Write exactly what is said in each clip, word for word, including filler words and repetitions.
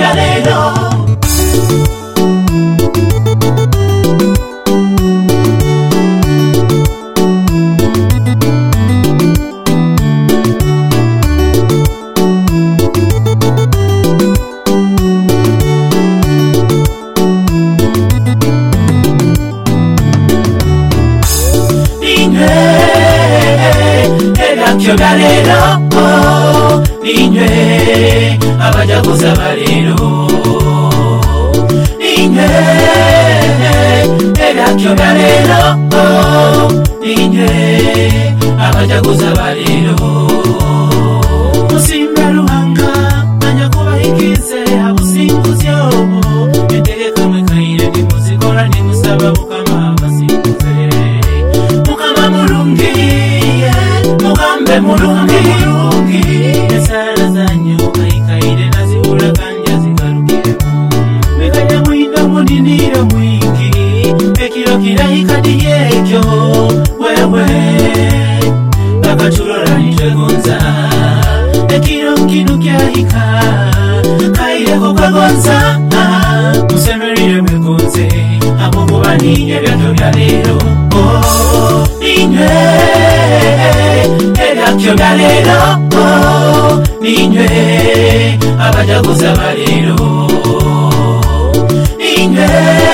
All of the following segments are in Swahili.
byalero. Ebyo byalero ninywe abajaguza balero. Ninywe ebyo byalero ninywe abajaguza balero. Musimba Ruhanga anya kubahikize abusinguzyo entegeka mwekaire nimuzikora nimusaba Mukama abasinguze. Mukama mulungi Mugambe mulungi mulungi esala zanyu kaikaire nazibula kanja zigarukiremu. Mekanya mwindo muniniro mwingi ekiro kirahikadi yekyo wewe bakatulora nitwegonza. Ekiro nkinu kyahika kaireko kwegonza musemerire mwegonze abo kuba ninye byatyo byalero. Ninywe ebyo byalero ninywe abajaguza balero. Ninywe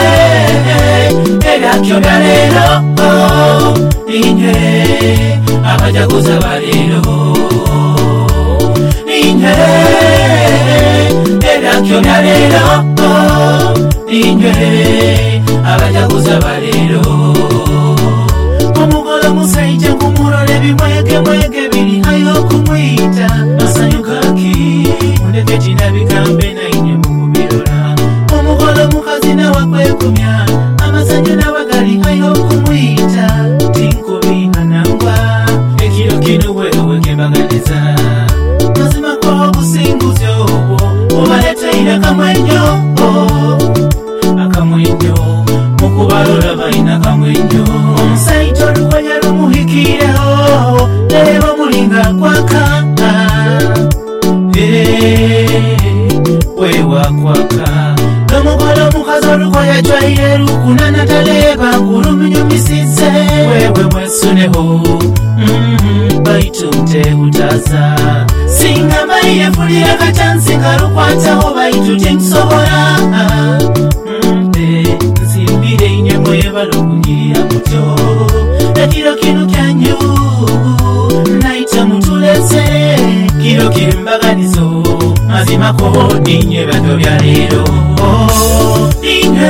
ebyo byalero ninywe abajaguza balero. Ninywe ebyo byalero ninywe abajaguza balero. Omugolo musaija kumurole bimwege mwege biri ayo kumwita masanyukaki mundeke tina bikambe na inye mukubirora. Omugolo mukazi nawe kwekumya amasanyu nabagali ayo kumwita tinkubi anangwa. Ekiro kino wewe kembaganiza mazima kwa obusinguzyo obwo obaleteire akamwenyo akamwenyo mukubalora balina akamwenyo. Omusaija oluwaya lumuhikireho lero mulinga kwaka wewa kwaka. Nomugolo mukazi olukoya jwaire lukunana taleba kuluminyumisize wewe mwesuneho baitu mtehutaza. Singa maiye fulira kachansi karukwataho baitu tinkusobora nzimbire inyemo yebalokungirira mutyo. Ekiro kino kyanyu naita mutulese kiro kimbaganizo mazimako ninye ebyo byalero. Ninywe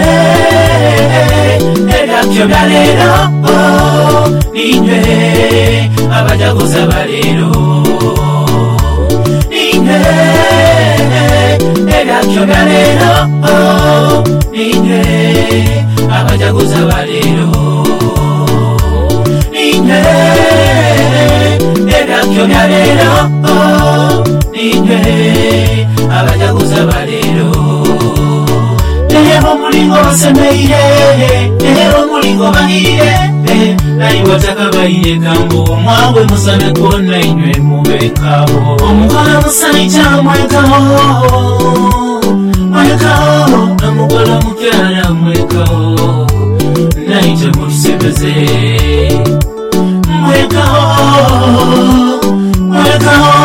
ebyo byalero ninywe abajaguza balero. Ninywe ebyo byalero ninywe abajaguza balero. Ninywe ebyo byalero ninywe abajaguza balero. Lero mulingo basemeire lero mulingo bahire naiwataka bahire kambo mwawe musane kona inywe mubekabo. Omugolo musaija mwekaho mwekaho nomugolo mukyala mwekaho naite mutusebeze. Mwekaho mwekaho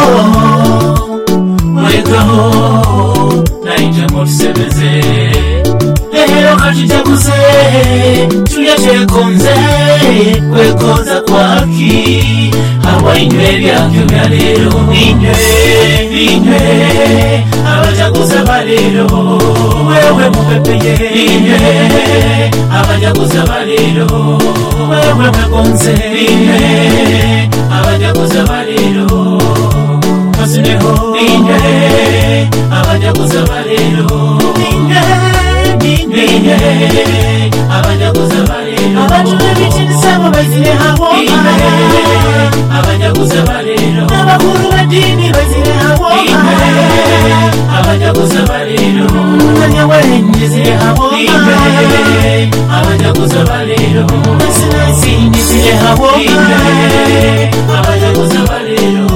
mwekaho naite mutusebeze. Lero katujaguze tulya twekonze kwekonza kwaki awainywe byabyo byalero. Ninywe ninywe abajaguza balero wewe mupepeye. Ninywe abajaguza balero wewe mwekonze. Ninywe abajaguza balero masineho. Ninywe abajaguza balero. Ninywe ninywe abajaguza balero. Abantu b'ebitinisa bazire habo abajaguza balero. Abakulu b'eddiini bazire habo abajaguza balero. Omwanya w'ennyizire habo abajaguza balero. Sinasini zire habo abajaguza balero.